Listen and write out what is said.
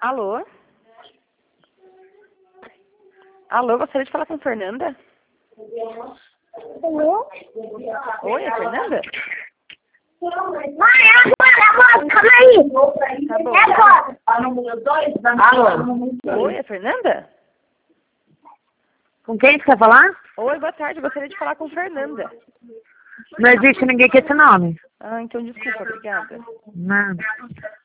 Alô? Alô, gostaria de falar com a Fernanda? Alô? Oi, é Fernanda? Mãe, agora, calma aí. Tá bom. Alô? Oi, é Fernanda? Com quem você quer falar? Oi, boa tarde, gostaria de falar com Fernanda. Não existe ninguém com esse nome. Ah, então desculpa, obrigada. Não.